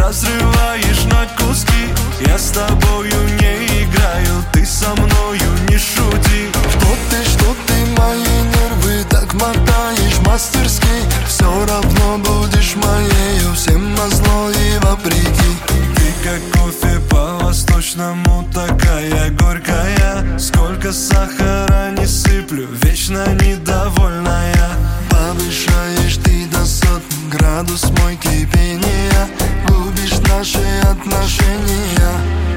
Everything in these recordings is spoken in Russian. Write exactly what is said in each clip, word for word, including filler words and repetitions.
разрываешь на куски. Я с тобою не играю, ты со мною не шути. Что ты, что ты мои нервы так мотаешь мастерски. Все равно будешь моею, всем назло и вопреки. Ты как кофе по-восточному, такая горькая. Сколько сахара не сыплю, вечно недовольная. Повышаешь ты до сотни, градус мой кипения. Губишь наши отношения.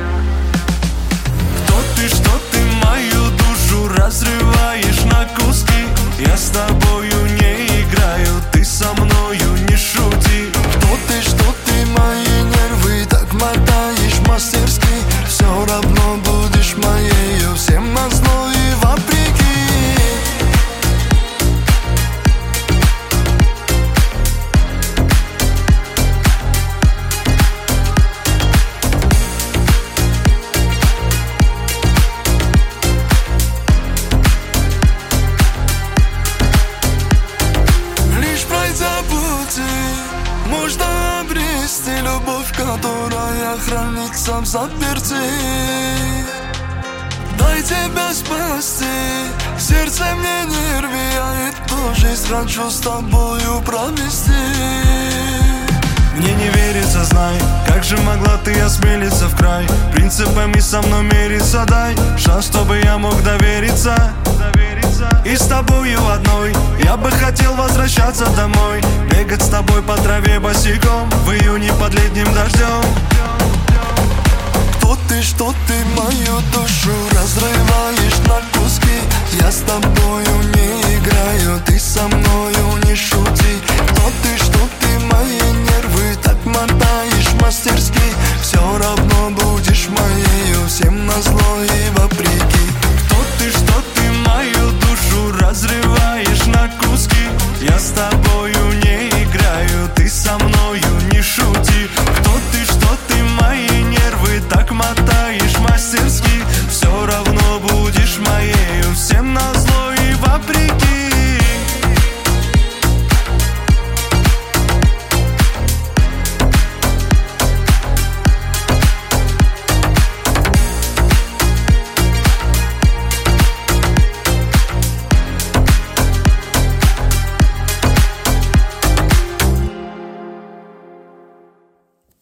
Кто ты, что ты мою душу разрываешь на куски. Я с тобою не играю, ты со мною не шути. Кто ты, что ты мои нервы так мотаешь мастерски. Все равно будешь моею, всем назло и вопреки. Можно обрести любовь, которая хранится в заперти. Дай тебя спасти, сердце мне не рви. Я эту жизнь хочу с тобою провести. Мне не верится, знай, как же могла ты осмелиться в край. Принципами со мной мириться, дай шанс, чтобы я мог довериться. И с тобою одной я бы хотел возвращаться домой. Бегать с тобой по траве босиком в июне под летним дождем. Кто ты, что ты мою душу разрываешь на куски. Я с тобою не играю, ты со мною не шути. Кто ты, что ты мои нервы так мотаешь мастерски. Все равно